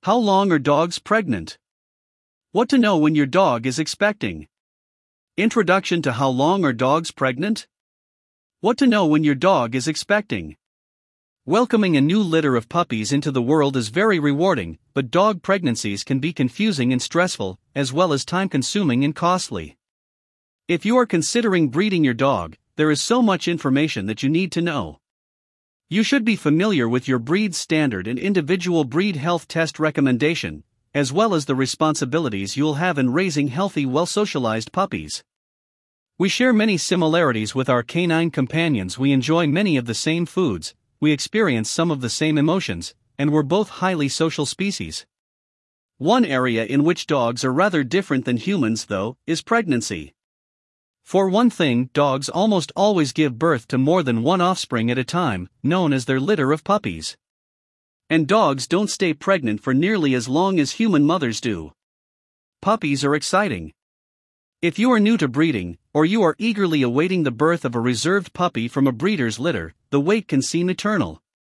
How long are dogs pregnant? What to know when your dog is expecting. Introduction to how long are dogs pregnant? What to know when your dog is expecting. Welcoming a new litter of puppies into the world is very rewarding, but dog pregnancies can be confusing and stressful, as well as time-consuming and costly. If you are considering breeding your dog, there is so much information that you need to know. You should be familiar with your breed standard and individual breed health test recommendation, as well as the responsibilities you'll have in raising healthy, well-socialized puppies. We share many similarities with our canine companions. We enjoy many of the same foods, we experience some of the same emotions, and we're both highly social species. One area in which dogs are rather different than humans, though, is pregnancy. For one thing, dogs almost always give birth to more than one offspring at a time, known as their litter of puppies. And dogs don't stay pregnant for nearly as long as human mothers do. Puppies are exciting. If you are new to breeding, or you are eagerly awaiting the birth of a reserved puppy from a breeder's litter, the wait can seem eternal.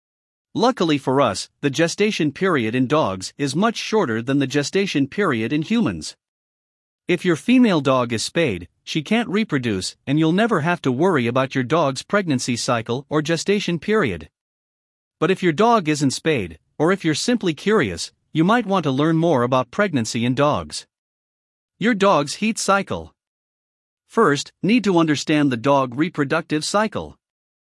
Luckily for us, the gestation period in dogs is much shorter than the gestation period in humans. If your female dog is spayed, she can't reproduce, and you'll never have to worry about your dog's pregnancy cycle or gestation period. But if your dog isn't spayed, or if you're simply curious, you might want to learn more about pregnancy in dogs. Your dog's heat cycle. First, need to understand the dog reproductive cycle.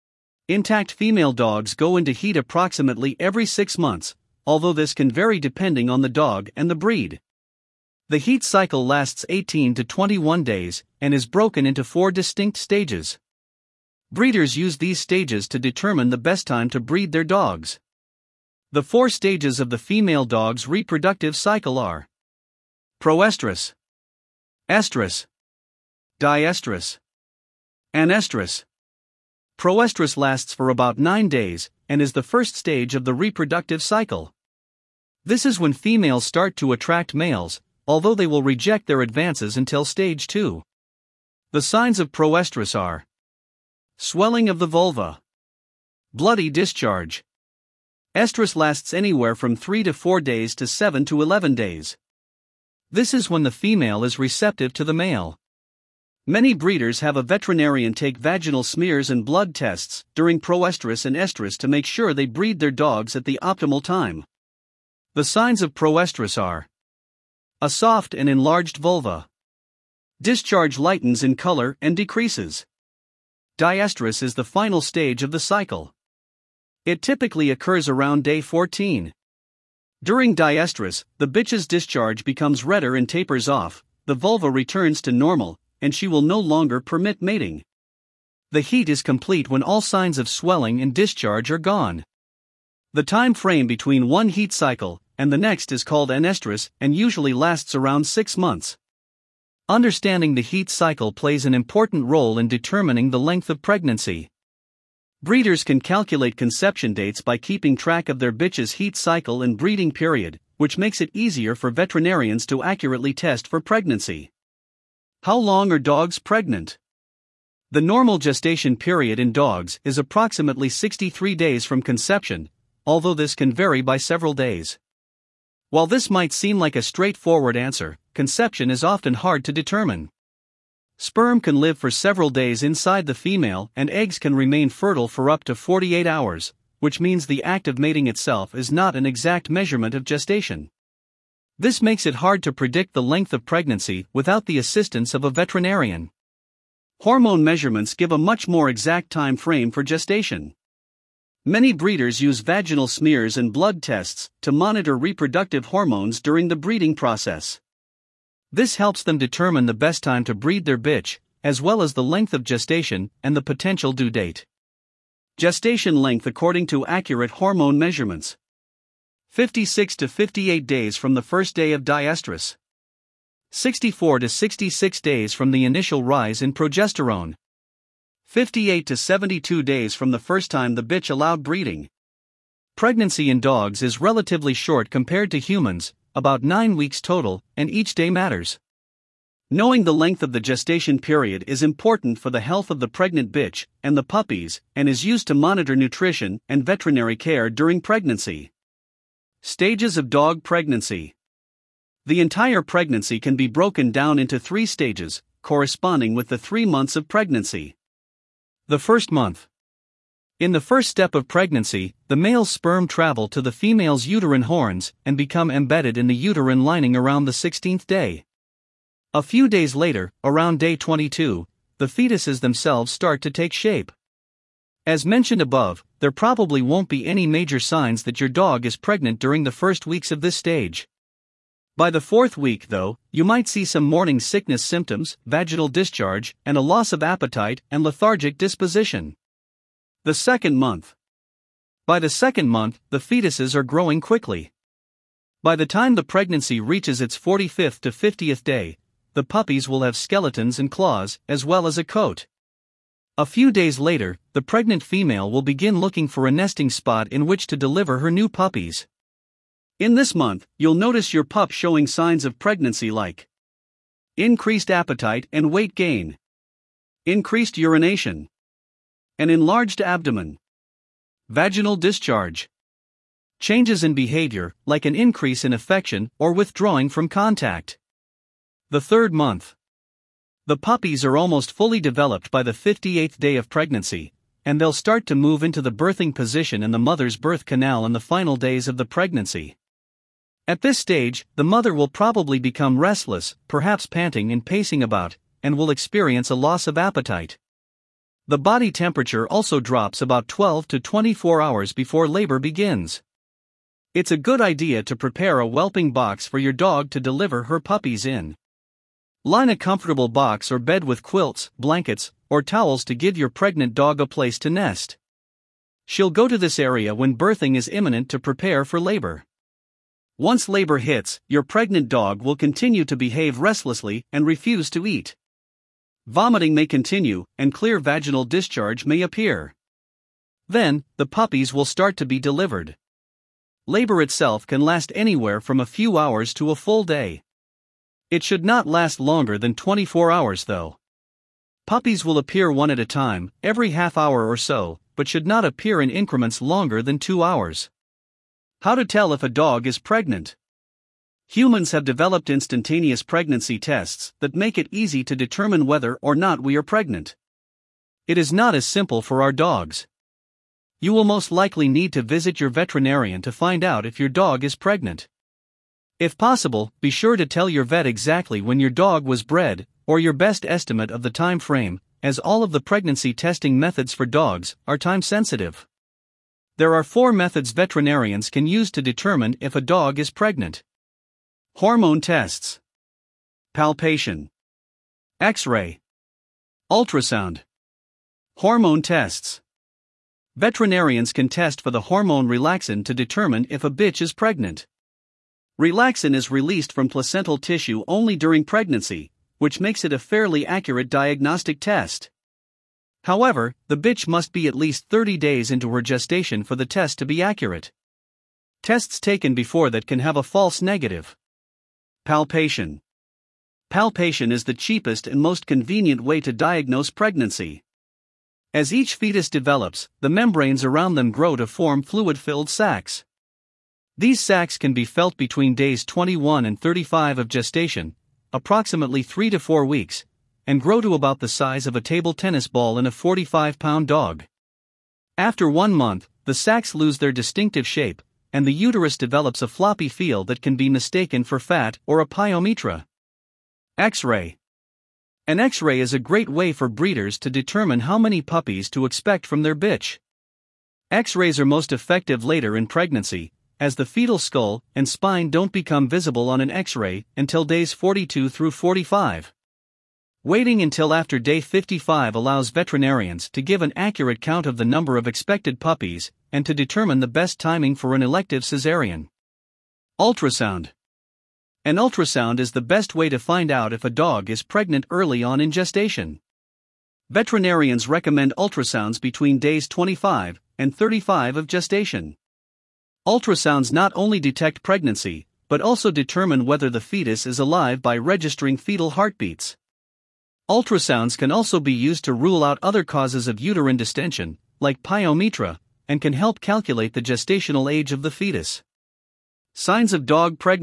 Intact female dogs go into heat approximately every 6 months, although this can vary depending on the dog and the breed. The heat cycle lasts 18 to 21 days, and is broken into 4 distinct stages. Breeders use these stages to determine the best time to breed their dogs. The 4 stages of the female dog's reproductive cycle are proestrus, estrus, diestrus, anestrus. Proestrus lasts for about 9 days, and is the first stage of the reproductive cycle. This is when females start to attract males, although they will reject their advances until stage 2. The signs of proestrus are swelling of the vulva, bloody discharge. Estrus lasts anywhere from 3 to 4 days to 7 to 11 days. This is when the female is receptive to the male. Many breeders have a veterinarian take vaginal smears and blood tests during proestrus and estrus to make sure they breed their dogs at the optimal time. The signs of proestrus are a soft and enlarged vulva. Discharge lightens in color and decreases. Diestrus is the final stage of the cycle. It typically occurs around day 14. During diestrus, the bitch's discharge becomes redder and tapers off, the vulva returns to normal, and she will no longer permit mating. The heat is complete when all signs of swelling and discharge are gone. The time frame between one heat cycle and the next is called anestrus and usually lasts around 6 months. Understanding the heat cycle plays an important role in determining the length of pregnancy. Breeders can calculate conception dates by keeping track of their bitch's heat cycle and breeding period, which makes it easier for veterinarians to accurately test for pregnancy. How long are dogs pregnant? The normal gestation period in dogs is approximately 63 days from conception, although this can vary by several days. While this might seem like a straightforward answer, conception is often hard to determine. Sperm can live for several days inside the female, and eggs can remain fertile for up to 48 hours, which means the act of mating itself is not an exact measurement of gestation. This makes it hard to predict the length of pregnancy without the assistance of a veterinarian. Hormone measurements give a much more exact time frame for gestation. Many breeders use vaginal smears and blood tests to monitor reproductive hormones during the breeding process. This helps them determine the best time to breed their bitch, as well as the length of gestation and the potential due date. Gestation length according to accurate hormone measurements: 56 to 58 days from the first day of diestrus, 64 to 66 days from the initial rise in progesterone, 58 to 72 days from the first time the bitch allowed breeding. Pregnancy in dogs is relatively short compared to humans, about 9 weeks total, and each day matters. Knowing the length of the gestation period is important for the health of the pregnant bitch and the puppies, and is used to monitor nutrition and veterinary care during pregnancy. Stages of dog pregnancy. The entire pregnancy can be broken down into 3 stages, corresponding with the 3 months of pregnancy. The first month. In the first step of pregnancy, the male's sperm travel to the female's uterine horns and become embedded in the uterine lining around the 16th day. A few days later, around day 22, the fetuses themselves start to take shape. As mentioned above, there probably won't be any major signs that your dog is pregnant during the first weeks of this stage. By the 4th week, though, you might see some morning sickness symptoms, vaginal discharge, and a loss of appetite and lethargic disposition. The second month. By the second month, the fetuses are growing quickly. By the time the pregnancy reaches its 45th to 50th day, the puppies will have skeletons and claws, as well as a coat. A few days later, the pregnant female will begin looking for a nesting spot in which to deliver her new puppies. In this month, you'll notice your pup showing signs of pregnancy like increased appetite and weight gain, increased urination, an enlarged abdomen, vaginal discharge, changes in behavior like an increase in affection or withdrawing from contact. The third month. The puppies are almost fully developed by the 58th day of pregnancy, and they'll start to move into the birthing position in the mother's birth canal in the final days of the pregnancy. At this stage, the mother will probably become restless, perhaps panting and pacing about, and will experience a loss of appetite. The body temperature also drops about 12 to 24 hours before labor begins. It's a good idea to prepare a whelping box for your dog to deliver her puppies in. Line a comfortable box or bed with quilts, blankets, or towels to give your pregnant dog a place to nest. She'll go to this area when birthing is imminent to prepare for labor. Once labor hits, your pregnant dog will continue to behave restlessly and refuse to eat. Vomiting may continue, and clear vaginal discharge may appear. Then, the puppies will start to be delivered. Labor itself can last anywhere from a few hours to a full day. It should not last longer than 24 hours though. Puppies will appear one at a time, every half hour or so, but should not appear in increments longer than 2 hours. How to tell if a dog is pregnant? Humans have developed instantaneous pregnancy tests that make it easy to determine whether or not we are pregnant. It is not as simple for our dogs. You will most likely need to visit your veterinarian to find out if your dog is pregnant. If possible, be sure to tell your vet exactly when your dog was bred, or your best estimate of the time frame, as all of the pregnancy testing methods for dogs are time sensitive. There are 4 methods veterinarians can use to determine if a dog is pregnant. Hormone tests, palpation, X-ray, ultrasound, hormone tests. Veterinarians can test for the hormone relaxin to determine if a bitch is pregnant. Relaxin is released from placental tissue only during pregnancy, which makes it a fairly accurate diagnostic test. However, the bitch must be at least 30 days into her gestation for the test to be accurate. Tests taken before that can have a false negative. Palpation. Palpation is the cheapest and most convenient way to diagnose pregnancy. As each fetus develops, the membranes around them grow to form fluid-filled sacs. These sacs can be felt between days 21 and 35 of gestation, approximately 3 to 4 weeks, and grow to about the size of a table tennis ball in a 45-pound dog. After 1 month, the sacs lose their distinctive shape, and the uterus develops a floppy feel that can be mistaken for fat or a pyometra. X-ray. An X-ray is a great way for breeders to determine how many puppies to expect from their bitch. X-rays are most effective later in pregnancy, as the fetal skull and spine don't become visible on an X-ray until days 42 through 45. Waiting until after day 55 allows veterinarians to give an accurate count of the number of expected puppies and to determine the best timing for an elective cesarean. Ultrasound. An ultrasound is the best way to find out if a dog is pregnant early on in gestation. Veterinarians recommend ultrasounds between days 25 and 35 of gestation. Ultrasounds not only detect pregnancy, but also determine whether the fetus is alive by registering fetal heartbeats. Ultrasounds can also be used to rule out other causes of uterine distension, like pyometra, and can help calculate the gestational age of the fetus. Signs of dog pregnancy.